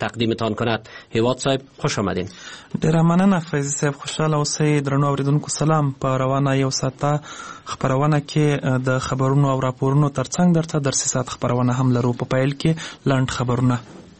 تقدیمتان کند. هیواد صاحب خوش آمدین. ډیره مننه فیض صاحب. خوشاله اوسئ. درنو اوریدونکو سلام. په روانه یو ساعته خبرونه کې د خبرونو او راپورونو ترڅنګ درته درسي ساعت خبرونه هم لرو. په پیل کې لاند خبرونه.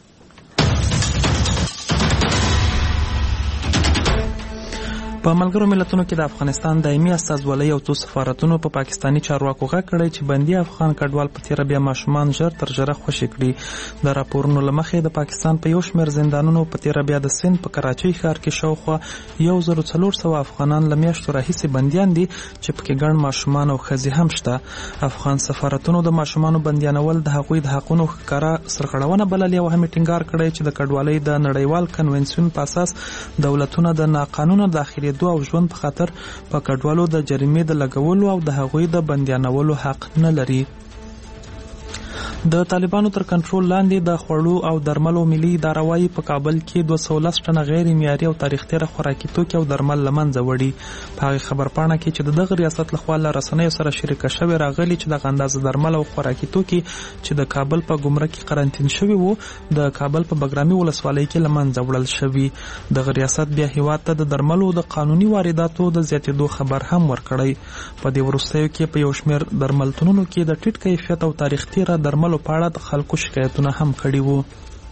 په ملګرو ملتونو کې د افغانستان دایمي استازولۍ او څو سفارتونو په پاکستاني چارواکو غږ کړی چې بندي افغان کډوال په تیره بیا ماشومان ژر تر ژره خوشي کړي. د راپورونو له مخې د پاکستان په یو شمېر زندانونو په تیره بیا د سند په کراچۍ ښار کې شاوخوا 1400 افغانان له میاشتو راهیسې بندیان دي چې پکې ګڼ ماشومان او ښځې هم شته. افغان سفارتونو د ماشومانو بندیانول د هغوی د حقونو ښکاره سرغړونه بللې او هم ټینګار کړی چې د کډوالۍ د نړیوال کنونسیون په اساس دولتونه د ناقانونه داخلي او ژوند په خاطر په کډوالو د جریمې د لګولو او د هغوی د بندیانولو حق نه لري. د طالبانو تر کنټرول لاندې د خوړو او درملو ملي اداره وايي په کابل کې 210 ټنه غیر معیاري او تاریخ تېره خوراکي توکي او درمل له منځه وړي. په هغې خبرپاڼه کې چې د دغه ریاست لخوا له رسنیو سره شریکه شوې راغلي چې دغه اندازه درمل او خوراکي توکي چې د کابل په ګمرک کې قرنطین شوي وو د کابل په بګرامي ولسوالۍ کې له منځه وړل شوي. دغه ریاست بیا هیواد ته د درملو د قانوني وارداتو د زیاتېدو خبر هم ورکړی. په دې وروستیو کې په یو شمېر درملتونونو کې د ټیټ کیفیت او تاریخ تېره درملو په اړه د خلکو شکایتونه هم کړي وو.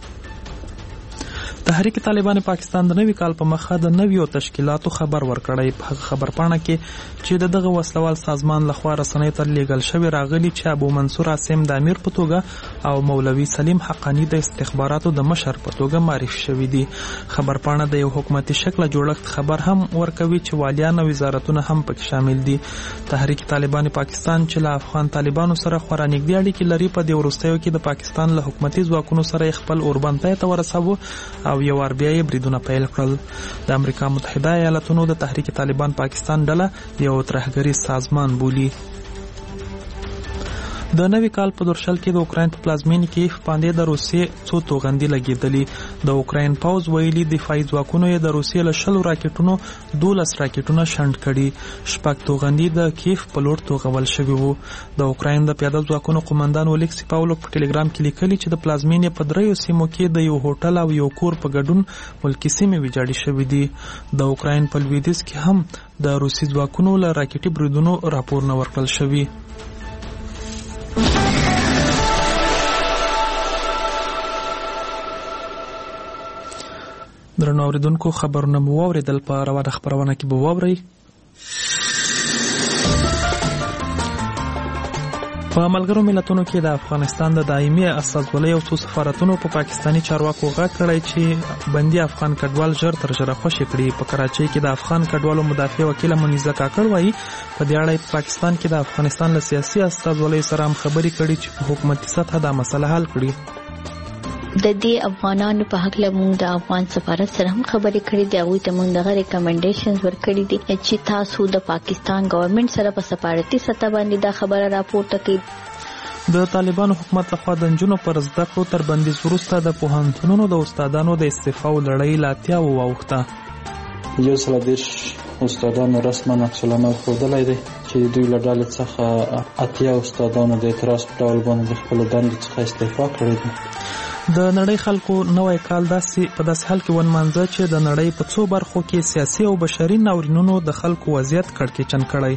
تحریک طالبان پاکستان د نوي کال په مخه د نویو تشکیلاتو خبر ورکړی. په هغه خبرپاڼه کې چې دغه وسلوال سازمان لخوا رسنیو ته لیږل شوی راغلی چې ابو منصور عاصم د امیر په توګه او مولوي سلیم حقانی د استخباراتو د مشر په توګه معرفي شوي دي. خبرپاڼه د یو حکومتي شکل جوړښت خبر هم ورکوي چې والیان او وزارتونه هم پکې شامل دي. تحریک طالبان پاکستان چې له افغان طالبانو سره خورا نږدې اړیکې لري په دې وروستیو کې د پاکستان له حکومتي ځواکونو سره خپل اوربند پای ته ورساوه او یو وار بیا یې بریدونه پیل کړل. د امریکا متحده ایالاتونو د تحریک طالبان پاکستان ډله یو ترهګریز سازمان بولي. د نوي کال په دورشل کې د اوکراین په پلازمینې کې باندې د روسیې څو توغندي لګېدلي. د اوکراین پوځ ویلي دفاعي ځواکونو یې د روسیې له 100 راکټونو 12 راکټونه شنډ کړي. 6 توغندي د کیف په لور توغول شوي وو. د اوکراین د پیاده ځواکونو قومندان اولیکسی پاولوک په ټلګرام کې لیکلي چې د پلازمینې په 3 سیمو کې د یو هوټل او یو کور په ګډون ملکي سیمې ویجاړې شوې دي. د اوکراین په لویدیځ کې هم د روسي ځواکونو له راکټي بریدونو راپورونه ورکړل شوي. درنو اوریدونکو خبرونه مو واوریدل. په روانه خبرونه کې به واورئ. په ملګرو ملتونو کې د افغانستان د دایمي استازولۍ او څو سفارتونو په پاکستاني چارواکو غږ کړی چې بندي افغان کډوال ژر تر ژره خوشي کړي. په کراچۍ کې د افغان کډوالو مدافع وکیل منیزه کاکړ وایي په دې اړه په پاکستان کې د افغانستان له سیاسي استازولۍ سره هم خبرې کړي چې په حکومتي سطحه دا مسله حل کړي. د دې افغانانو په حق له موږ د افغان سفارت سره هم خبرې کړې دي. هغوی ته موږ دغه ریکمنډیشنز ورکړي دي چې تاسو د پاکستان ګورنمنت سره په سفارتي سطح باندې دا خبره راپورته کړئ. د طالبانو حکومت لخوا د نجونو پر زده کړو تر بندیز وروسته د پوهنتونونو د استادانو د استعفا لړۍ لا تیاو واوښته. 130 استادانو رسما عکس العمل ښودلی دی چې دوی له ډلې څخه 80 استادانو د اعتراض په ډول باندې خپل دندې څخه استعفا کړې ده. د نړۍ خلکو نوی کال په داسې حال کې ونمانځه چې د نړۍ په څو برخو کې سیاسي او بشري ناورینونو د خلکو وضعیت کړکېچن کړی.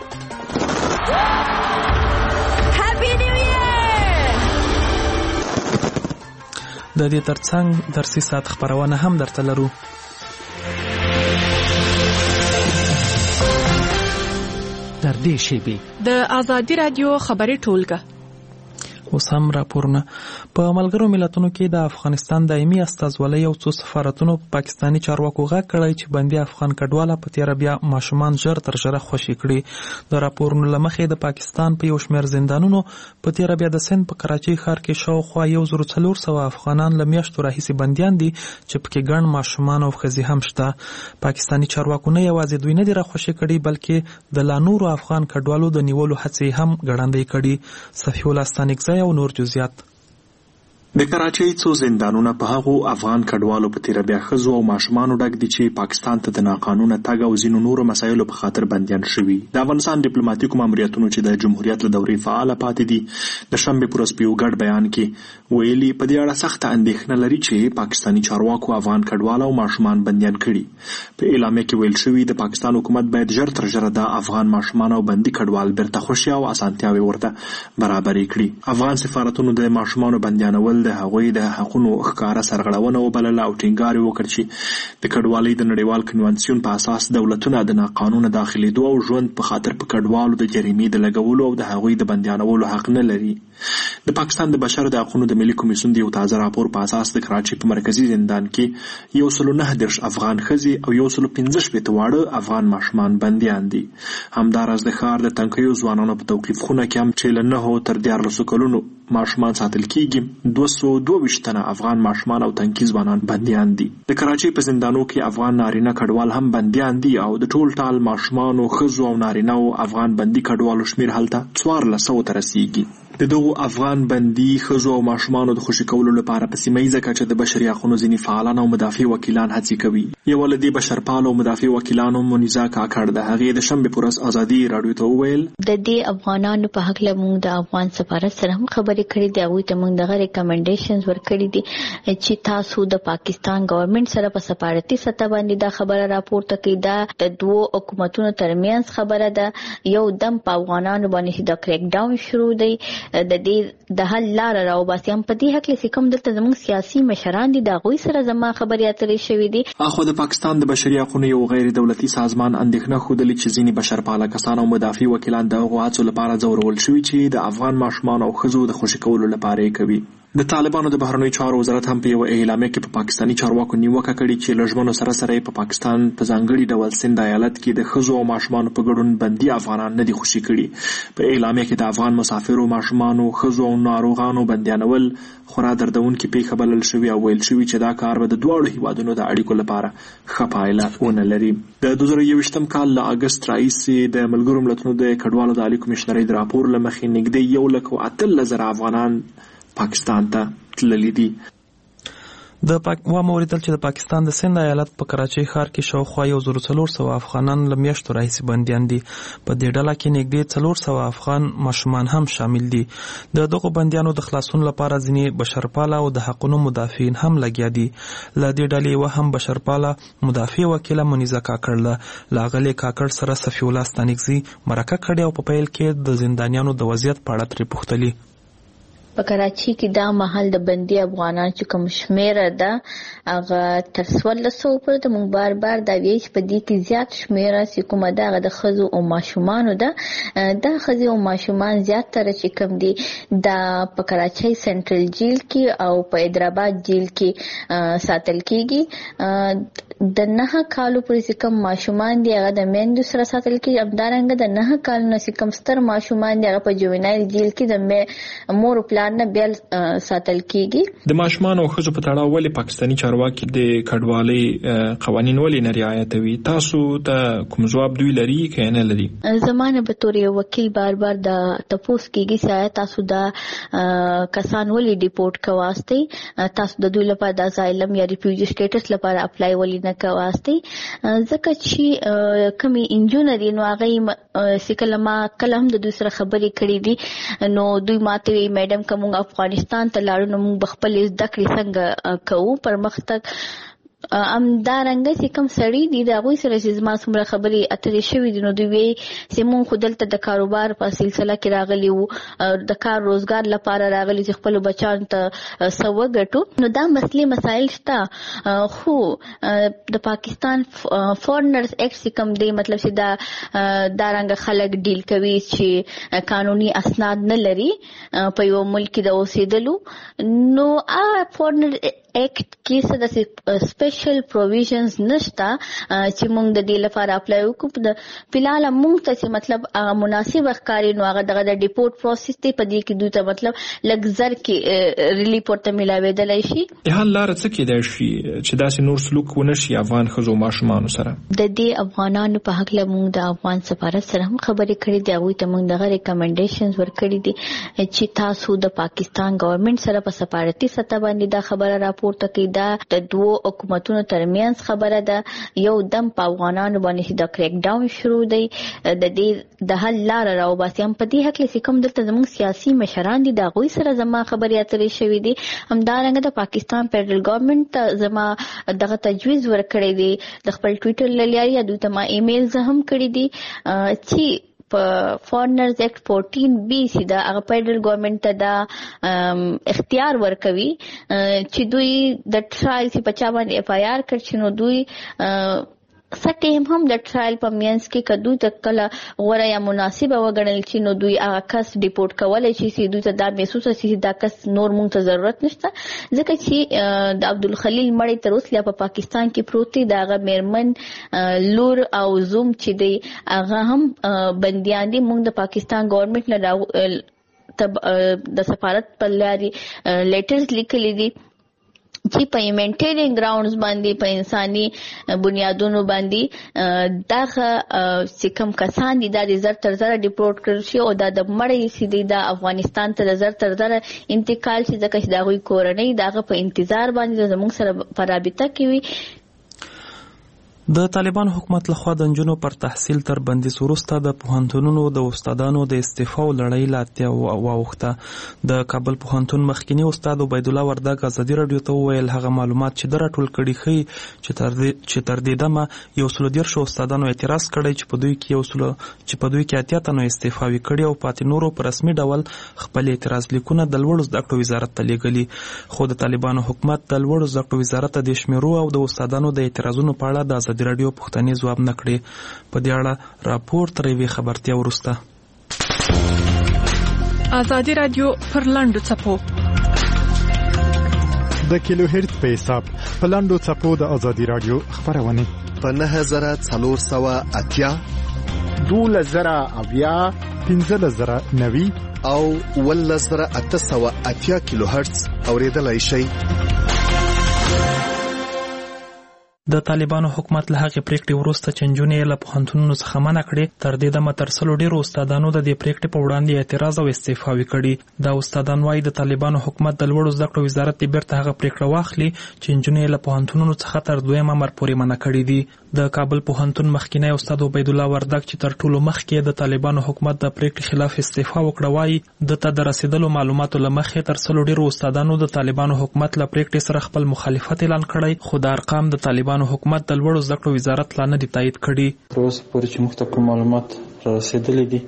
د دې ترڅنګ درسي ساعت خبرونه هم درته لرو. در دې شیبې د آزادي رادیو خبري ټولګه. اوس هم راپورونه. په ملګرو ملتونو کې د افغانستان دایمي استازولۍ او څو سفارتونو په پاکستاني چارواکو غږ کړی چې بندي افغان کډواله په تیره بیا ماشومان ژر تر ژره خوشي کړي. د راپورونو له مخې د پاکستان په یو شمېر زندانونو په تیره بیا د سند په کراچۍ ښار کې شاوخوا 1400 افغانان له میاشتو راهیسې بندیان دي چې پکې ګڼ ماشومان او ښځې هم شته. پاکستاني چارواکو نه یوازې دوی نه دي راخوشي کړي بلکې د لا نورو افغان کډوالو د نیولو هڅې هم ګړندۍ کړي. صفي الله ستانکزی او نور جزئیات. د کراچۍ څو زندانونه په هغو افغان کډوالو په تیره بیا ښځو او ماشومانو ډک دي چې پاکستان ته د ناقانونه تګ او ځینو نورو مسایلو په خاطر بندیان شوي. د افغانستان ډیپلوماټیکو ماموریتونو چې د جمهوریت له دورې فعاله پاتې دي د شنبې په ورځ په یو ګډ بیان کې ویلي په دې اړه سخته اندېښنه لري چې پاکستاني چارواکو افغان کډوال او ماشومان بندیان کړي. په اعلامیه کې ویل شوي د پاکستان حکومت باید ژر تر ژره د افغان ماشومان او بندي کډوال بیرته خوشي او اسانتیاوې ورته برابرې کړي. افغان سفارتونو د ماشومانو بندیانول د هغوی د حقونو ښکاره سرغړونه وبلله او ټینګار یې وکړ چې د کډوالۍ د نړیوال کنوانسیون په اساس دولتونه د ناقانونه داخلېدو او ژوند په خاطر په کډوالو د جریمې د لګولو او د هغوی د بندیانولو حق نه لري. د پاکستان د بشر د حقونو د ملي کمیسیون د یو تازه راپور په اساس د کراچۍ په مرکزي زندان کې 109 افغان ښځې او 115 واړه افغان ماشومان بندیان دي. همداراز د ښار د تنکیو ځوانانو په توقیف خونه کې هم چې له 9 تر 14 کلونو ماشومان ساتل کیږي 222 تنه افغان ماشومان او تنکي ځوانان بندیان دي. د کراچۍ په زندانو کې افغان نارینه کډوال هم بندیان دي او د ټول ټال ماشومانو ښځو او نارینه او افغان بندي کډوالو شمیر هلته 1400 ته رسیږي. د دغو افغان بندي ښځو او ماشومانو د خوشي کولو لپاره په سیمه ییزه کچه د بشري حقونو ځینې فعالان او مدافع وکیلان هڅې کوي. یوه له دې بشرپالو او مدافع وکیلانو منیزا کاکړ د هغې د شنبې په ورځ ازادي راډیو ته وویل د دې افغانانو په هکله موږ د افغان سفارت سره هم خبرې کړې دي. هغوی ته موږ دغه ریکمنډیشنز ورکړي دي چې تاسو د پاکستان ګورنمنت سره په سفارتي سطح باندې دا خبره راپورته کړئ. دا د دوو حکومتونو ترمنځ خبره ده. یو دم په افغانانو باندې چې د کریک ډاون شروع دی د دې د حل لاره راوباسي. هم په دې حق لسی کوم دلته زموږ سیاسي مشران دي د هغوی سره زما خبرې اترې شوې دي. اخو د پاکستان د بشري حقونو یو غیر دولتي سازمان اندېښنه ښودلې چې ځینې بشرپاله کسان او مدافع وکیلان د هغو هڅو لپاره ځورول شوي چې د افغان ماشومان او ښځو د خوشي کولو لپاره یې کوي. د طالبانو د بهرنیو چارو وزارت هم په یو اعلامیه کې په پاکستاني چارواکو نیوکه کړې چې له ژمنو سره سره په پاکستان په ځانګړي ډول سند ایالت کې د ښځو او ماشومانو په ګډون بندي افغانان نه دي خوشي کړي. په اعلامیه کې د افغان مسافرو ماشومانو ښځو او ناروغانو بندیانول خورا دردونکې پیښه بلل شوې او ویل شوي چې دا کار به د دواړو هیوادونو د اړیکو لپاره ښه پایله ونه لري. د 2021 کال له اګست راهیسې د ملګرو ملتونو د کډوالو د عالی کمیشنرۍ د راپور له مخې نږدې 1,18,000 افغانان پاکستان ته تللی دي. واوریدل چې د پاکستان د سند ایالت په کراچۍ ښار کې شاوخوا 1,400 افغانان له میاشتو راهیسې بندیان دي. په دې ډله کې نږدې 400 افغان ماشومان هم شامل دي. د دغو بندیانو د خلاصون لپاره ځینې بشرپاله او د حقونو مدافعین هم لګیا دي. له دې ډلې یوه هم بشرپاله مدافع وکیله منیزا کاکړ ده. له هغې کاکړ سره صفي الله ستانکزي مرکه کړې او په پیل کې د زندانیانو د وضعیت په اړه ترې پوښتلي. په کراچۍ کې دا محل د بندي افغانان چې کوم شمیره ده هغه تر 1400 پورې د موږ بار بار دا ویل چې په دې کې زیات شمیره چې کومه ده هغه د ښځو او ماشومانو ده. دا ښځې او ماشومان زیاتره چې کوم دي دا په کراچۍ سنټرل جیل کې او په حیدرآباد جیل کې ساتل کیږي. د 9 کالو پورې چې کوم ماشومان دي هغه د میندو سره ساتل کیږي. همدارنګه د 9 کالو نه چې کوم ستر ماشومان دي هغه په جوینایل جیل کې د مور او پلار نه بیل ساتل کیږي. د ماشومان او ښځو په تړاو ولې پاکستاني چارواکي د کډوالۍ قوانین ولې نه رعایتوي؟ تاسو ته کوم ځواب دوی لري که نه لري؟ زمانه به تور یو وکیل بار بار د تپوس کیږي چې تاسو دا کسان ولې ډیپورټ کواستی، تاسو د دوی لپاره د اسایلم یا ریفیوجی سټیټس لپاره اپلای ولې نه کواستی. ځکه چې کمی انجینری نو هغه سکلما کلم د دوی سره خبرې کړې دي نو دوی ماته وی میډم کوم افغانستان ته لاړو نو موږ خپل زده کړې څنګه کوو پرمختګ. امدارنګه چې کوم سړی دی دا غوي سره چې زما څومره خبرې اترې شوې دي نو دوی وی چې مونږ خودلته د کاروبار په سلسله کې راغلی وو، د کار روزګار لپاره راغلی چې خپل بچان ته سوه ګټو. نو دا مسلې مسایل شته خو د پاکستان فورنرز ایکټ کوم دی مطلب چې دا رنګ خلک ډیل کوي چې قانوني اسناد نه لري په یو ملک د اوسېدلو. نو فورنر اکټ کې څه د سپیشل پروویژنز نشته چې موږ د دې لپاره اپلای وکړو. د فلحال موږ ته مطلب مناسب ښکاري نو هغه دغه د ډیپورټ پروسس دی په دې کې دوی ته مطلب لګزر کې ریلیف ورته ملاوېدلی شي. حال لاره څه کېدای شي چې داسې نور سلوک ونه شي افغان ښځو ماشومانو سره؟ د دې افغانانو په حق له موږ د افغان سفارت سره هم خبرې کړې دي. هغوی ته موږ دغه ریکمنډیشنز ورکړي دي چې تاسو د پاکستان ګورنمنت سره په سفارتي سطح باندې دا خبره راپورته کړئ. دا د دوو حکومتونو ترمنځ خبره ده. یو دم په افغانانو باندې چې د کریک ډاون شروع دی د دې د حل لاره راوباسي. هم په دې حق له کوم دلته زموږ سیاسي مشران دي د هغوی سره زما خبرې اترې شوې دي. همدارنګه د پاکستان فدرال ګورنمنت ته زما دغه تجویز ورکړی دی د خپل ټویټر له لارې. دوی ته ما ایمیل هم کړي دي چې په فورنرز ایکټ 14B سي دا هغه فدرال ګورنمنت ته دا اختیار ورکوي چې دوی د ټرایل چې په چا باندې اف آی آر کړي نو دوی سټیم هم د ټرایل په مینس کې کدو تکله غوړه یا مناسبه وګڼل چې نو دوی هغه کس ډیپورټ کولای شي چې دوی ته دا محسوسه شي دا کس نور مونږ ته ضرورت نشته. ځکه چې د عبدالخلیل مړی تر اوسه په پاکستان کې پروت دی. دا هغه میرمن لور او زوم چې دی هغه هم بندیان دي. مونږ د پاکستان ګورنمنت نه د سفارت په لاري لیټرز لیکلي دي چې په هیومانیټیرین ګراوندز باندې په انساني بنیادونو باندې دغه چې کوم کسان دي د زر تر زر ډیپورټ کړل شي او د مړی سیدي د افغانستان ته د زر تر زر انتقال شي. ځکه چې د هغوی کورنۍ دغه په انتظار باندې زموږ سره په رابطه کې وي. د طالبان حکومت لخوا د نجونو پر تحصیل تر بندیز وروسته د پوهنتونونو د استادانو د استعفا او لړۍ لا اتیا واوښته. د کابل پوهنتون مخکینی استاد عبید الله وردګ ازادي رادیو ته وویل هغه معلومات چې د راټول کړي ښیي چې تر دې دمه 113 استادانو اعتراض کړی چې په دوی کې 80 تنو استعفاوي کړي او پاتې نورو په رسمي ډول خپل اعتراض لیکونه د لوړو زده کړو وزارت ته لیږلي. خو د طالبانو حکومت د لوړو زده کړو وزارت د شمیرو او د استادانو د اعتراضونو په اړه د ازادي رادیو پښتني ځواب نه کړي. په دې اړه راپور تر یوې خبرتیا وروسته ازادي رادیو پر لاندو څپو د کیلو هرت په حساب په لاندو څپو د ازادي رادیو خبرونه په 9480 2000 1590 او 1880 کیلو هرتز اوریدلای شئ. د طالبانو حکومت له هغې پریکړې وروسته چې نجونې له پوهنتونونو څخه منع کړې تر دې دمه تر سلو ډېرو استادانو د دې پریکړې په وړاندې اعتراض او استعفاوي کړي. دا استادان وایي د طالبانو حکومت د لوړو زده کړو وزارت دې بیرته هغه پریکړه واخلي چې نجونې له پوهنتونونو څخه تر دویم امر پورې منع کړي دي. د کابل پوهنتون مخکینی استاد عبید الله وردګ چې تر ټولو مخکې د طالبانو حکومت د پریکړې خلاف استعفا وکړه وایي د ته د رسیدلو معلوماتو له مخې تر سلو ډېرو استادانو د طالبانو حکومت له پریکړې سره خپل مخالفت اعلان کړی. خو د ارقام د طالبانو حکومت د لوړو زده کړو وزارت لا نه دي تایید کړي. تر اوسه پورې چې موږ ته کوم معلومات را رسېدلي دي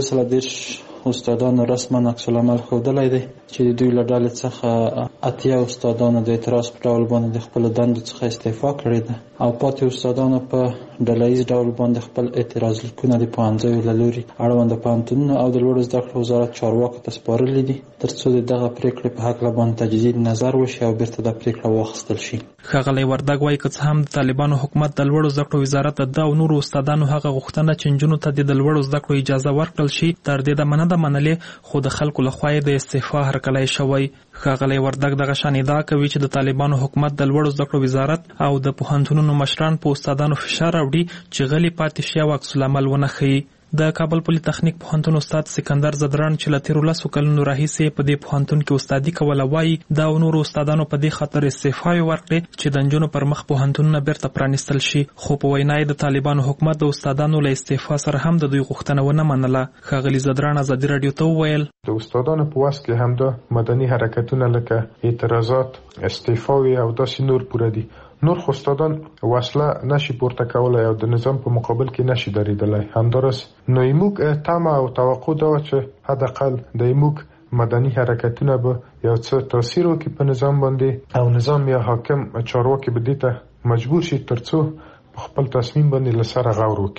130 استادانو رسما عکس العمل ښودلی دی چې دوی له ډلې څخه 80 استادانو د اعتراض په ډول باندې د خپلو دندو څخه استعفا کړې ده او پاتې استادانو په ډله ییز ډول باندې خپل اعتراض لیکونه د پوهنځیو له لوري اړونده پوهنتونونو او د لوړو زده کړو وزارت چارواکو ته سپارلي دي تر څو د دغه پریکړې په هکله باندې تجدید نظر وشي او بیرته دا پریکړه واخیستل شي. ښاغلی وردګ وایي که څه هم د طالبانو حکومت د لوړو زده کړو وزارت د او نورو استادانو هغه غوښتنه چې نجونو ته د لوړو زده کړو اجازه ورکړل شي تر دې دمه نه ده منلې خو د خلکو لخوا یې د استعفا هرکلی شوی. ښاغلی وردګ دغه شان ادعا کوي چې د طالبانو حکومت د لوړو زده کړو وزارت او د پوهنتونونو مشران په استادانو فشار راوړي چې غلي پاتې شي او عکس العمل ونه ښیي. د کابل پولی تخنیک پوهنتون استاد سکندر زدران چې له تیرو 10 کلونو راهیسې په دې پوهنتون کې استادي کوله وایي دا نورو استادانو په دې خاطر استعفاوي ورکړې چې د نجونو پر مخ پوهنتونونه بیرته پرانیستل شي. خو په وینا یې د طالبانو حکومت د استادانو له استعفا سره هم د دوی غوښتنه ونه منله. ښاغلي زدران ازادي رادیو ته وویل د استادانو په واس کې هم د مدني حرکتونه لکه اعتراضات استعفاوي او داسې نور پوره دي. نور خو استادان وسله نشي پورته کولای او د نظام په مقابل کې نشي درېدلی. همدارس نو موږ تمه او توقع دا چې حداقل د موږ مدني حرکتونه به یو څه تاثیر وکړي په نظام باندې او نظام یا حاکم چارواکي به دې ته مجبور شي ترڅو په خپل تصمیم باندې له سره غور وکړي.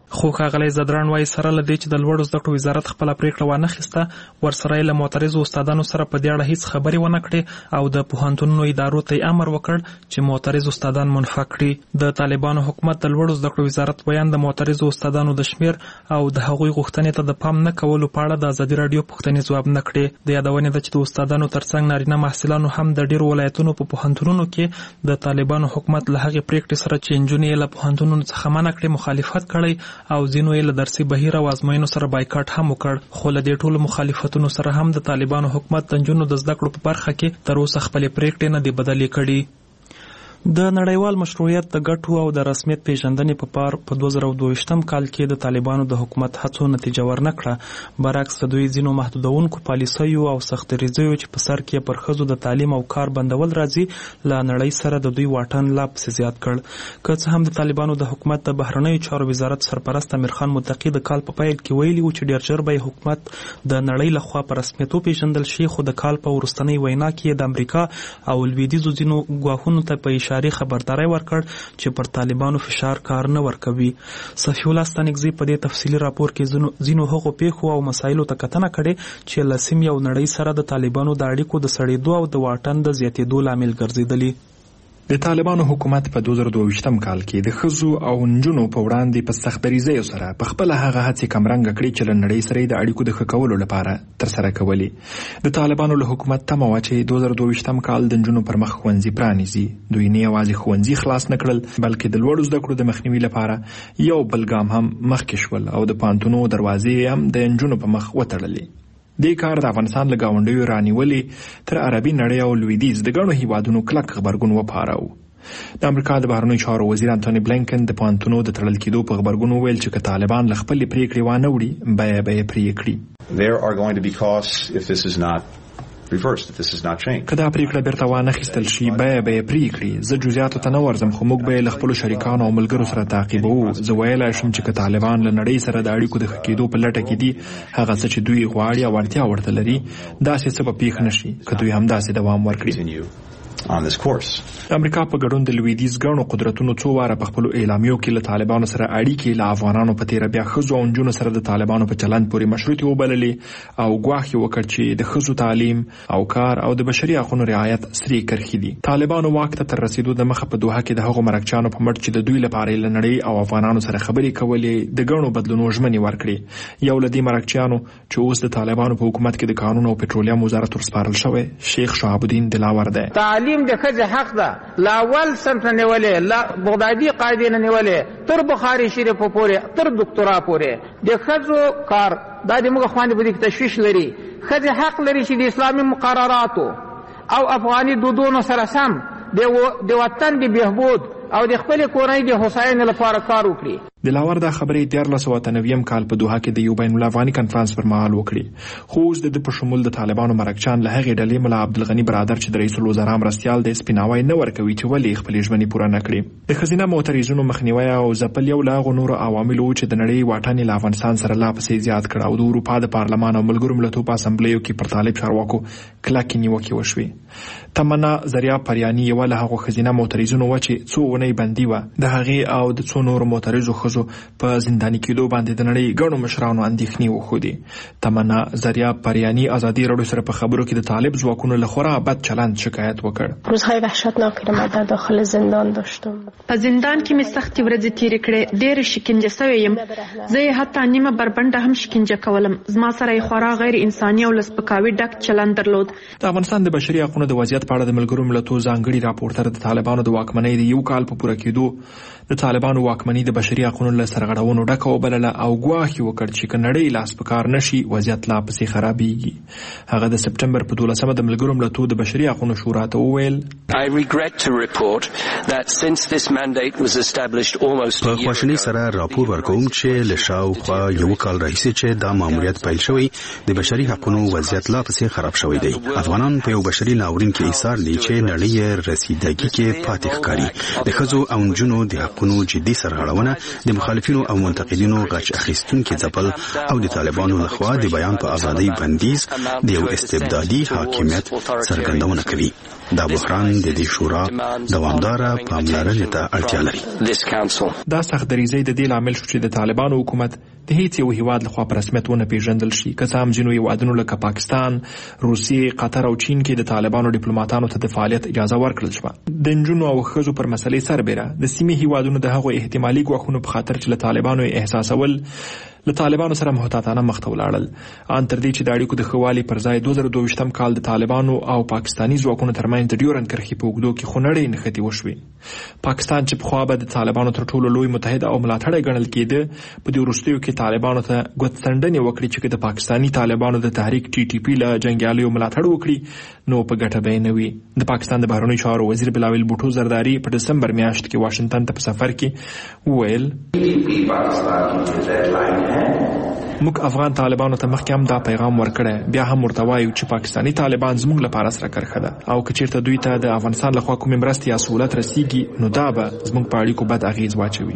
خو ښاغلی زدران وایي سره له دې چې د لوړو زده کړو وزارت خپله پریکړه وانخیسته، ورسره یې له معترضو استادانو سره په دې اړه هیڅ خبرې ونه کړې او د پوهنتونونو ادارو ته یې امر وکړ چې معترض استادان منفی کړي. د طالبانو حکومت د لوړو زده کړو وزارت بیان د معترضو استادانو د شمیر او د هغوی غوښتنې ته د پام نه کولو په اړه د ازادي راډیو پوښتنې ځواب نه کړې. د یادونې ده چې د استادانو ترڅنګ نارینه محصلانو هم د ډیرو ولایتونو په پوهنتونونو کې د طالبانو حکومت له هغې پریکړې سره چې نجونې یې له پوهنتونونو څخه منع کړې مخالفت کړی او ځینو یې له درسي بهیر او ازموینو سره بایکاټ هم وکړ. خو له دې ټولو مخالفتونو سره هم د طالبانو حکومت د نجونو د زده کړو په برخه کې تر اوسه خپلې پریکړې نه دي بدلې کړي. د نړیوال مشروعیت د ګټو او د رسمیت پیژندنې په پار په 2022 کال کې د طالبانو د حکومت هڅو نتیجه ورنه کړه، برعکس د دوی ځینو محدودونکو پالیسیو او سختدریځیو چې په سر کې پر ښځو د تعلیم او کار بندول راځي له نړۍ سره د دوی واټن لا پسې زیات کړ. که څه هم د طالبانو د حکومت د بهرنیو چارو وزارت سرپرست امیر خان متقي د کال په پیل کې ویلي و چې ډېر ژر به حکومت د نړۍ لخوا په رسمیت وپیژندل شي، خو د کال په وروستنۍ وینا کې د امریکا او لویدیځو ځینو ګواښونو ته په اشارې خبرداری ورکړ چې پر طالبانو فشار کار نه ورکوي. صفی الله ستانکزي په دې تفصیلي راپور کې ځینو هغو پیښو او مسایلو ته کتنه کړې چې له سیمې او نړۍ سره د طالبانو د اړیکو د سړېدو او د واټن د زیاتېدو لامل ګرځېدلي. د طالبانو حکومت په 2022 کال کې د ښځو او نجونو په وړاندې په سختدریځیو سره په خپله هغه هڅې کمرنګه کړې چې له نړۍ سره د اړیکو د ښه کولو لپاره ترسره کولې. د طالبانو له حکومت تمه وه چې 2022 کال د نجونو پر مخ ښوونځي پرانیزي. دوی نه یوازې ښوونځي خلاص نه کړل بلکې د لوړو زده کړو د مخنیوي لپاره یو بل ګام هم مخکې شول او د پوهنتونو دروازې هم د نجونو په مخ وتړلې. دې کار د افغانستان له ګاونډیو رانیولې تر عربي نړۍ او لویدیځ د ګڼو هیوادونو کلک غبرګون وپاروه. د امریکا د بهرنیو چارو وزیر انټوني بلینکن د پوهنتونو د تړل کېدو په غبرګون وویل چې که طالبان له خپلې پریکړې وانه وړي بیه به یې پرې کړي. There are going to be costs if this is not reversed, if this is not changed. که دا پریکړه بیرته وانخیستل شي بیه به یې پرې کړي. زه جزئیاتو ته نه ورځم خو موږ به یې له خپلو شریکانو او ملګرو سره تعقیبوو. زه ویلی شم چې که طالبان له نړۍ سره د اړیکو د ښه کېدو په لټه کې دي، هغه څه چې دوی غواړي او اړتیا ورته لري، داسې څه به پیښ نه شي که دوی همداسې دوام ورکړي. د امریکا په ګډون د لویدیځ ګڼو قدرتونو څو واره په خپلو اعلامیو کې له طالبانو سره اړیکې له افغانانو په تیره بیا ښځو او نجونو سره د طالبانو په چلند پورې مشروطې وبللې او ګواښ یې وکړ چې د ښځو تعلیم او کار او د بشري حقونو رعایت سرې کرښې دي. طالبانو واک ته تر رسیدو د مخه په دوحه کې د هغو مرکچیانو په مټ چې د دوی لپاره له نړۍ او افغانانو سره خبرې کولې د ګڼو بدلونو ژمنې ورکړې. یو له دې مرکچیانو چې اوس د طالبانو په حکومت کې د کانونو او پټرولیم وزارت ورسپارل شوی شیخ شهاب الدین دلاور دی. تعلیم د ښځې حق ده، لا اول صنف نه نیولې، لا بغدادي قاعدې نه نیولې، تر بخاري شریف پورې، تر دکتورا پورې. د ښځو کار دا د موږ خویندې په دې کې تشویش لري. ښځې حق لري چې د اسلامي مقرراتو او افغاني دودونو سره سم د وطن د بهبود او د خپلې کورنۍ د هوساینې لپاره کار وکړي. دلاور دا خبرې 1990 کال په دوحه کې د یو بین الافغاني کنفرانس پر مهال وکړي. خو اوس د په شمول د طالبانو مرکچان له هغې ډلې ملا عبدالغني برادر چې د رئیس الوزرا مرستیال دی سپیناوی نه ورکوي چې ولې خپلې ژمنې پوره نه کړي. د ښځینه معترضینو مخنیوی او ځپل یو له هغو نورو عواملو چې د نړۍ واټن له افغانستان سره لا پسې زیات کړ او د اروپا د پارلمان او ملګرو ملتونو په اسامبلیو کې پر طالب چارواکو کلکې نیوکې وشوې. تمنا زریا پریانی یو له هغو ښځینه معترضینو و چې څو اونۍ بندي وه. د هغې او د څو نورو معترضو په زنداني کېدو باندې د نړۍ ګڼو مشرانو اندېښنې وښودې. تمنا زریا پریانی ازادي راډیو سره په خبرو کې د طالب ځواکونو له خورا بد چلند شکایت وکړ. روزهای وحشتناکی را من در داخل زندان داشتم. په زندان کې مې سختې ورځې تېرې کړې، ډېرې شکنجه سوی یم. زه یې حتی نیمه بربنډه هم شکنجه کولم. زما سره یې خورا غیر انساني او له سپکاوي ډک چلند درلود. د افغانستان د بشري حقونو د وضعیت په اړه د ملګرو ملتونو ځانګړي راپورټر د طالبانو د واکمنۍ د یو کال په پوره کېدو د طالبانو واکمنۍ د بشري حقونو له سرغړونو ډکه وبلله او ګواښ یې وکړ چې که نړۍ لاس په کار نشي وضعیت لا پسې خرابېږي. هغه د سپټمبر په 12 د ملګرو ملتونو د بشري حقونو شورا ته وویل په خواشینۍ سره راپور ورکوم چې له شاوخوا یو کال راهیسې چې دا ماموریت پیل شوی د بشري حقونو وضعیت لا پسې خراب شوی دی. افغانان په یو بشري ناورین کې ایثار دي چې نړۍ رسیدګي کې پاتې ښکاري. د ښځو او نجونو د حقونو جدي سرغړونه، د مخالفینو او منتقدینو غچ اخیستونکي ځپل او د طالبانو لخوا د بیان په ازادۍ بندیز د یو استبدادي حاکمیت څرګندونه کوي. دا بحران د دې شورا دوامداره پاملرنې ته اړتیا لري. دا سختدریزۍ د دې لامل شو چې د طالبانو حکومت د هیڅ یو هیواد لخوا په رسمیت ونه پیژندل شي، که څه هم ځینو هیوادونو لکه پاکستان، روسیې، قطر او چین کې د طالبانو ډیپلوماتانو ته د فعالیت اجازه ورکړل شوه. د نجونو او ښځو پر مسلې سربیره د سیمې هیوادونو د هغو احتمالي ګواښونو په خاطر چې له طالبانو یې احساسول له طالبانو سره محتاطانه مخ ته ولاړل. ان تر دې چې د اړیکو د ښه والي پر ځای 2022 کال د طالبانو او پاکستاني ځواکونو ترمنځ د ډیورند کرښې په اوږدو کې خونړۍ نښتې وشوې. پاکستان چې پخوا به د طالبانو تر ټولو لوی متحد او ملاتړی ګڼل کېده، په دې وروستیو کې طالبانو ته ګوتڅنډنې وکړې چې د پاکستاني طالبانو د تحریک TTP له جنګیالیو ملاتړ وکړي نو په ګټه به یې نه وي. د پاکستان د بهرنیو چارو وزیر بلاول بوټو زرداری په دسمبر میاشت کې واشنگټن ته په سفر کې وویل موږ افغان طالبانو ته مخکې هم دا پیغام ورکړی، بیا هم ورته وایو چې پاکستاني طالبان زموږ لپاره سره کرښه ده او که چیرته دوی ته د افغانستان لخوا کومې مرستې یا سهولت رسیږي نو دا به زموږ په اړیکو بد اغیز واچوي.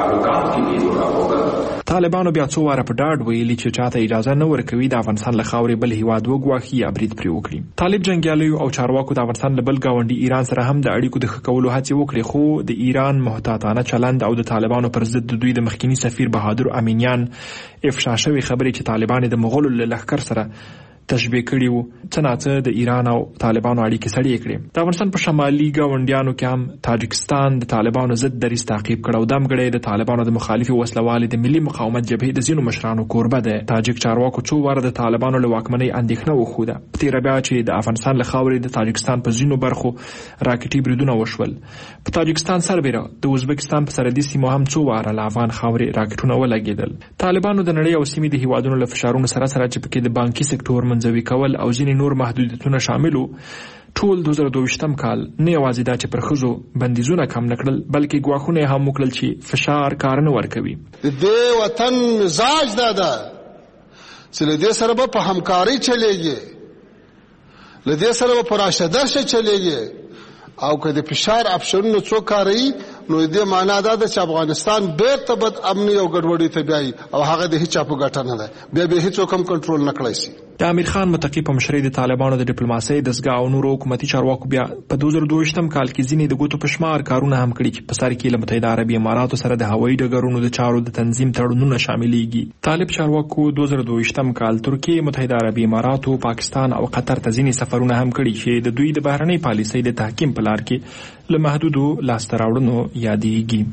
طالبانو بیا څو واره په ډاډ ویلي چې چاته اجازه نه ورکوي د افغانستان له خاورې بل هیواد وګواښي یا برید پرې وکړي. طالب جنګیالیو او چارواکو د افغانستان له بل ګاونډي ایران سره هم د اړیکو د ښه کولو هڅې وکړې، خو د ایران محتاطانه چلند او د طالبانو پر ضد د دوی د مخکینی سفیر بهادر امینیان افشا شوې خبرې چې طالبان د مغولو له لښکر سره تشبیه کړي وو څه ناڅه د ایران او طالبانو اړیکې سړې کړې. د افغانستان په شمالي ګاونډیانو کې هم تاجکستان د طالبانو ضد دریځ تعقیب کړ او دمګړی د طالبانو د مخالفې وسلوالې د ملي مقاومت جبهې د ځینو مشرانو کوربه دی. تاجک چارواکو څو واره د طالبانو له واکمنۍ اندېښنه وښوده. په تېره بیا چې د افغانستان له خاورې د تاجکستان په ځینو برخو راکټي بریدونه وشول. په تاجکستان سربیره د ازبکستان په سرحدي سیمو هم څو واره له افغان خاورې راکټونه ولګېدل. طالبانو د نړۍ او سیمې د هیوادونو له فشارونو سره سره چې پکې د بانکي سکتور منځوي کول او ځینې نور محدودیتونه شاملو، ټول 2022 کال نه یوازې دا چې پر ښځو بندیزونه کم نه کړل بلکې ګواښونه هم وکړل چې فشار کار نه ورکوي. د دې وطن مزاج دا ده چې له دې سره به په همکاري چلېږي، له دې سره به په راشدرشه چلېږي او که د فشار اپشنونه څوک کاروي نو دې معنا دا ده چې افغانستان بیرته بد امني او ګډوډۍ ته بیایي او هغه د هیڅ چا په ګټه نه ده، بیا به هیڅوک هم کنټرول نه کړی شي. د امیر خان متقي په مشرۍ د طالبانو د ډیپلوماسۍ دستګاه او نورو حکومتي چارواکو بیا په 2022 کال کې ځینې د ګوتو په شمار کارونه هم کړي چې په سر کې له متحده عربي اماراتو سره د هوایي ډګرونو د چارو د تنظیم تړونونه شاملېږي. طالب چارواکو 2022 کال ترکیه، متحده عربي اماراتو، پاکستان او قطر ته ځینې سفرونه هم کړي چې د دوی د بهرنۍ پالیسۍ د تحکیم په لار کې له محدودو لاسته راوړنو یادېږي.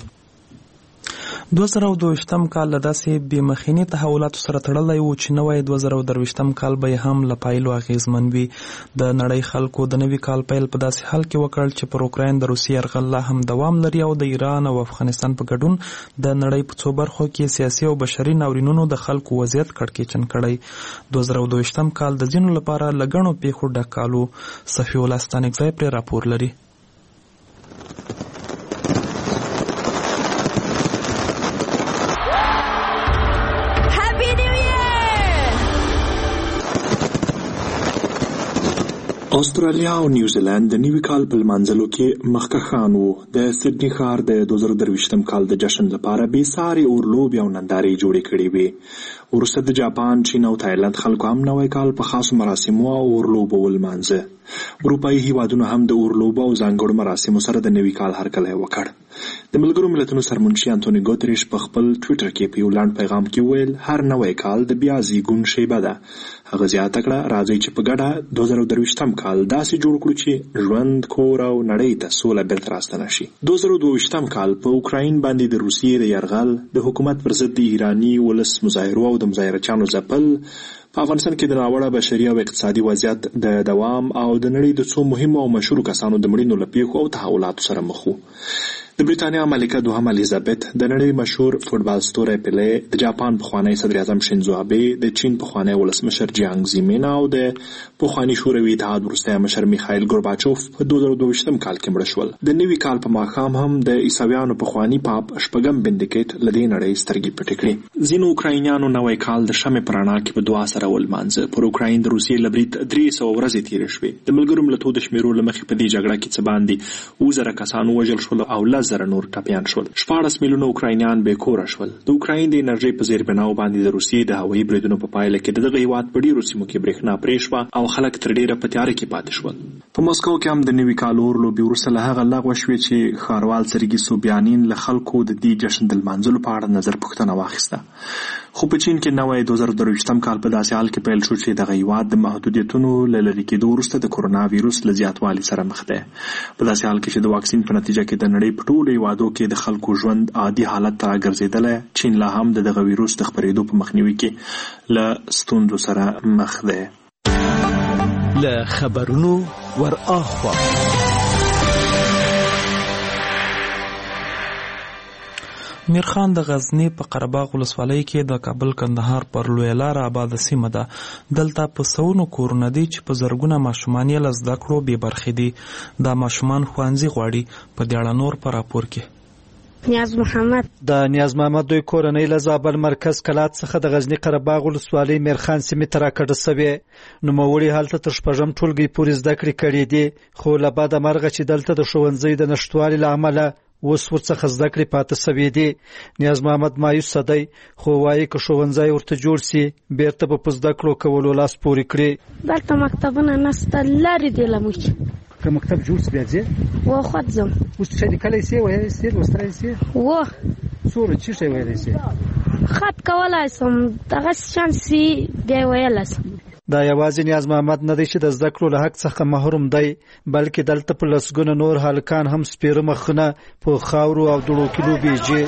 2022 کال له داسې بېمخیني تحولاتو سره تړلی و چې نوی 2023 کال به هم له پایلو اغېزمن وي. د نړۍ خلکو د نوي کال پیل په داسې حال کې وکړل چې پر اوکراین د روسیې یرغل لا هم دوام لري او د ایران او افغانستان په ګډون د نړۍ په څو برخو کې سیاسي او بشري ناورینونو د خلکو وضعیت کړکېچن کړی. 2022 کال د ځینو لپاره له ګڼو پیښو ډک کال و. صفي الله ستانکزی پرې راپور لري. استرالیا او نیوزیلند د نوي کال په لمانځلو کې مخکښان وو. د سډني ښار د 2023 کال د جشن لپاره بې ساري اورلوبې او نندارې جوړې کړې وې. وروسته د جاپان، چین او تایلند خلکو هم نوی کال په خاصو مراسمو او اورلوبو ولمانځه. اروپایي هیوادونو هم د اورلوبو او ځانګړو مراسمو سره د نوي کال هرکلی وکړ. د ملګرو ملتونو سرمنشي انټوني ګوتریش په خپل ټویټر کې په یو لنډ پیغام کې ویل هر نوی کال د بیا زیږون شیبه ده. هغه زیاته کړه راځئ چې په ګډه 2023 کال داسې جوړ کړو چې ژوند، کور او نړۍ ته سوله بیرته راستنه شي. 2022 کال په اوکراین باندې د روسیې د یرغل، د حکومت پر ضد د ایراني ولس مظاهرو او د مظاهرچیانو ځپل، په افغانستان کې د ناوړه بشري او اقتصادي وضعیت د دوام او د نړۍ د څو مهمو او مشهورو کسانو د مړینو له پیښو او تحولاتو سره مخ وو. د بریتانیا ملکه دوهم الیزابت، د نړۍ مشهور فوټبال ستوری پله، د جاپان پخوانی صدر اعظم شینزو آبه، د چین پخوانی ولسمشر جیانګ زیمین او د پخوانی شوروي اتحاد وروستی مشر میخایل ګورباچوف په 2022 کال کې مړه شول. د نوي کال په ماښام هم د عیسویانو پخوانی پاپ شپږم بندیکټ له دې نړۍ سترګې پټې کړې. ځینو اوکراینیانو نوی کال د شمعې په رڼا کې په دعا سره ولمانځه. پر اوکراین د روسیې له برید 300 ورځې تېرې شوې. د ملګرو ملتونو د شمیرو له مخې په دې جګړه کې څه باندې 2000 کسان ووژل شول او 10,000 10,000 نور ټپیان شول. 14 میلیونه اوکراینیان بې کوره شول. د اوکراین د انرژۍ په زیربناو باندې د روسیې د هوایي بریدونو په پایله کې دغه هیواد په ډیرو سیمو کې برېښنا پرې شوه او خلک تر ډیره په تیاره کې پاتې شول. په مسکو کې هم د نوي کال اور لوبې وروسته له هغه لغوه شوې چې ښاروال سرګي سوبیانین له خلکو د دې جشن د لمانځلو په اړه نظر پوښتنه واخیسته. خو په چین کې نوی 2023 کال په داسې حال کې پیل شو چې دغه هیواد د محدودیتونو له لرې کېدو وروسته د کورونا ویروس له زیاتوالي سره مخ دی. په داسې حال کې چې د واکسین په نتیجه کې د نړۍ په ټولو هیوادو کې د خلکو ژوند عادي حالت ته راګرځېدلی، چین لا هم دغه ویروس د خپرېدو په مخنیوي کې له ستونزو سره مخ دی. له خبرونو ور اخوا میرخان د غزنی په قرهباغ ولسوالۍ کې د کابل کندهار پر لویه لاره آباده سیمه ده. دلته په سونو کورونه دي چې په زرګونه ماشومان یې له زده کړو بې برخې دي. دا ماشومان ښوونځي غواړي. په دې اړه نور په راپور کې نیاز محمد. د نیاز محمد دوی کورنۍ له زابل مرکز کلات څخه د غزنی قرهباغ ولسوالۍ میرخان سیمې ته راکډه سوې. نوموړي هلته تر 6م ټولګي پورې زده کړې کړې دي، خو له بده مرغه چې دلته د ښوونځي د نشتوالي له امله اوس ورڅخه زده کړې پاتې سوې دي. نیاز محمد مایوسه دی، خو وایي که ښوونځی ورته جوړ سي بیرته به په زده کړو کولو لاس پورې کړي. دلته مکتبونه نشته، لرې دي له موږ. که مکتب جوړ سي بیا ځې؟ و خود ځم. اوس څه لیکلی سي، ویلی سي، لوستلی سي؟ څومره څه شی ویلی سي؟ خط کولی سم، دغسې شان سي بیا یې ویلی سم. دا یوازې نیاز محمد نه دی چې د زده کړو له حق څخه محروم دی، بلکې دلته په لسګونه نور هلکان هم سپېره مخونه په خاورو او دوړو کې لوبېږي.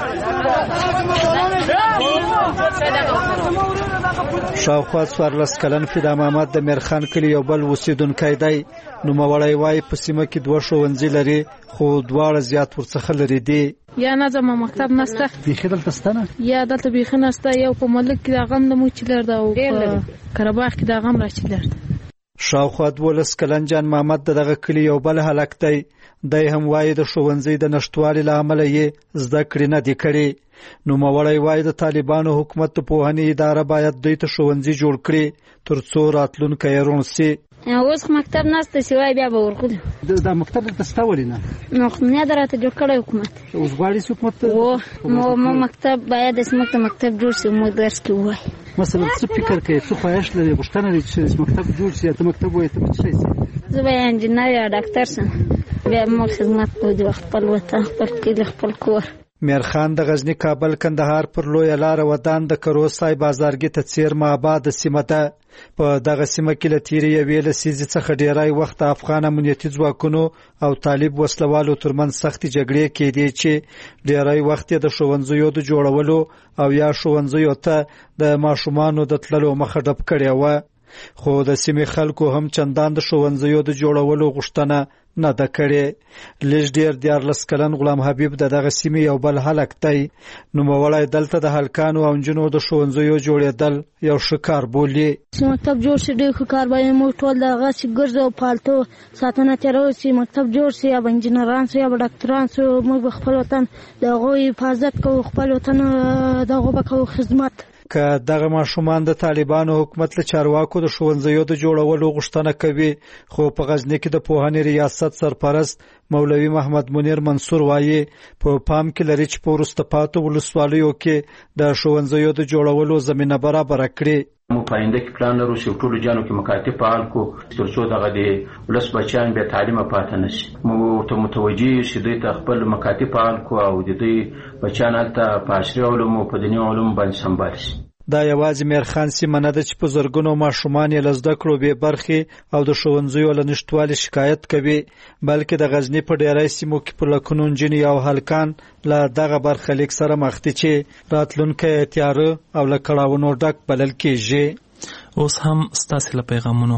شاوخوا 14 کلن فدا محمد د میرخان کلي یو بل اوسېدونکی دی. نوموړی وایي په سیمه کې 2 ښوونځي لري، خو دواړه زیات ورڅخه لرې دي. یا نظم مکتب نسته، بیخي دلته شته نه؟ یا دلته بیخي نسته. یو په ملک کې د غم د مو چیلر ده او په قرهباغ کې د غم را چیلر ده. شاوخوا 12 کلن جان محمد دغه کلي یو بل هلک دی. دی هم وایي د ښوونځي د نشتوالي له امله یې زده کړې نه دي کړې. نوموړی وایي د طالبانو حکومت د پوهنې اداره باید دوی ته ښوونځي جوړ کړي تر څو راتلونکی یې روڼ سي. اوس مکتب نسته سوای بیا به ورغلو. دا مکتب دلته شته ولې نه؟ نو نه در راته جوړ کړی حکومت. اوس غواړي چې حکومت مو مکتب باید اسمه مکتب جوړ سي، مو درس کې وای. مثلا څه فکر کوي، څه خواهش لري، غوښتنه لري چې مکتب جوړ سي؟ ته مکتب وایې ته څه شي؟ زه به انجینر یا ډاکټر سم، بیا موږ خدمت کوو خپل وطن، خپل کلی، خپل کور. میرخان د غزنی کابل کندهار پر لویه لاره ودان د کروسای بازارګي ته څیرمه آباد سیمه ده. په دغه سیمه کې له تیرې یوې لسیزې څخه ډیری وخت افغان امنیتي ځواکونو او طالب وسلوالو ترمنځ سختې جګړې کېدې چې ډیری وخت یې د ښوونځیو د جوړولو او یا ښوونځیو ته د ماشومانو د تللو مخه ډپ کړې وه. خو د سیمې خلکو هم چندان د ښوونځیو د جوړولو غوښتنه نه ده کړې. لږ ډېر 14 کلن غلام حبیب د دغه سیمې یو بل هلک دی. نوموړی دلته د هلکانو او نجونو د ښوونځیو جوړېدل یو ښه کار بولي. چې مکتب جوړ شي ډېر ښه کار به موږ ټول دغسې ګرځو او پالتو ساتنه تېروو چې مکتب جوړ شي، یا به انجینران شو یا به ډاکټران شو. موږ به خپل وطن د هغوی حفاظت کوو، خپل وطن د هغو به کوو خدمت. که دغه ماشومان د طالبانو حکومت له چارواکو د ښوونځیو د جوړولو غوښتنه کوي، خو په غزنی کې د پوهنې ریاست سرپرست مولوي محمد منیر منصور وایي په پام کې لري چې په وروسته پاتو ولسوالیو کې د ښوونځیو د جوړولو زمینه برابره کړي. مو پاینده کې پلان لرو چې ټولو جانو کې مکاتب فعال کو تر څو دغه د ولس بچیان بیا تعلیم پاتې نشي. مو ته متوجي شې دوی ته خپل مکاتب فعال کو او د دوی بچیان هلته په عصري علومو په دیني علومو باندې سمبال شي. دا یوازې میرخان سیمه نه ده چې په زرګونو ماشومان یې له زده کړو بې برخې او د ښوونځیو له نشتوالي شکایت کوي، بلکې د غزني په ډیری سیمو کې په لکونو نجونې او هلکان له دغه برخلیک سره مخ دي چې راتلونکی یې تیاره او له کړاوونو ډک بلل کېږي. اوس هم ستاسې له پیغامونو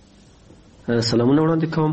سلامونه وړاندې کوم.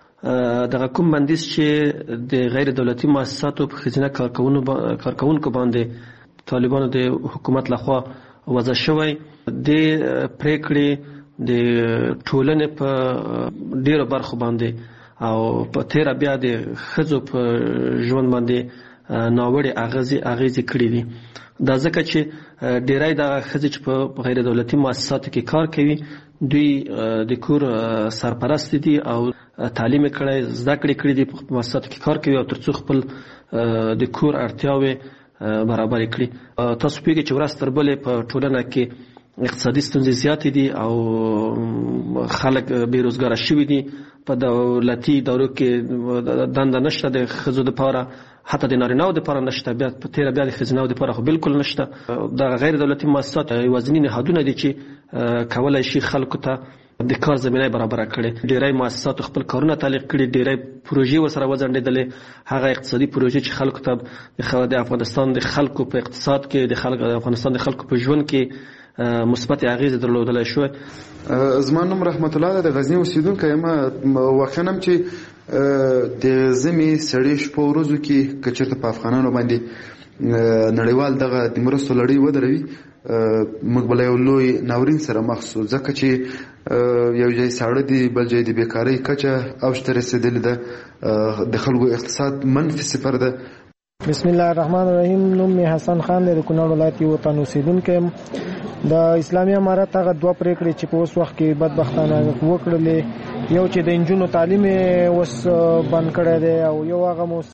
دغه کوم بندیز چې د غیر دولتي مؤسساتو په ښځینه کارکوونکو باندې طالبانو د حکومت لخوا وضع شوی، د پریکړې د ټولنې په ډیرو برخو باندې او په تیره بیا د ښځو په ژوند باندې ناوړې اغیزې کړې دي. دا ځکه چې ډیری دغه ښځې چې په غیر دولتي مؤسساتو کې کار کوي دوی د کور سرپرست دي او تعلیم کړي زده کړې دي په مؤسساتو کې کار کوي او ترڅو خپل د کور اړتیاوې برابر کړي. تاسو پیږئ چې ورځ تر بلې په ټولنه کې اقتصادي ستونزې زیاتې دي او خلک بیروزګاره شوي دي. په دولتي دورو کې دنده نشته د ښځو دپاره، حتی د نارینه‌و دپاره نشته، بیا په تېره بیا د ښځینه‌و دپاره خو بالکل نشته. دغه غیر دولتي مؤسسات یوازیني نهادونه دي چې کولی شي خلکو ته د کار زمینه برابره کړي. ډیری مؤسساتو خپل کارونه تعلیق کړي، ډیری پروژې ورسره وځنډېدلې. هغه اقتصادي پروژې چې خلکو ته د افغانستان د خلکو په اقتصاد کې د افغانستان د خلکو په ژوند کې مثبت اغیزه درلودلی شوی. زما نوم رحمت الله د غزنی اوسیدونکی یم. واقعا هم چې د زمي سړې شپو ورځو کې که چېرته په افغانانو باندې نړیوال دغه د مرستو لړۍ ودروي، موږ به له یو لوی ناورین سره مخ شو، ځکه چې یو ځای ساړه دي، بل ځای د بیکارۍ کچه اوج ته رسېدلې ده، د خلکو اقتصاد منفي صفر ده. بسم الله الرحمن الرحیم. نوم می حسن خان دی، د کونړ ولایت یو وطن اوسیدونکی یم. د اسلامي امارت هغه دوه پریکړې چې په اوس وخت کې بدبختانه وکړلې، یو چې د نجونو تعلیم اوس بند کړی دی او یو هغه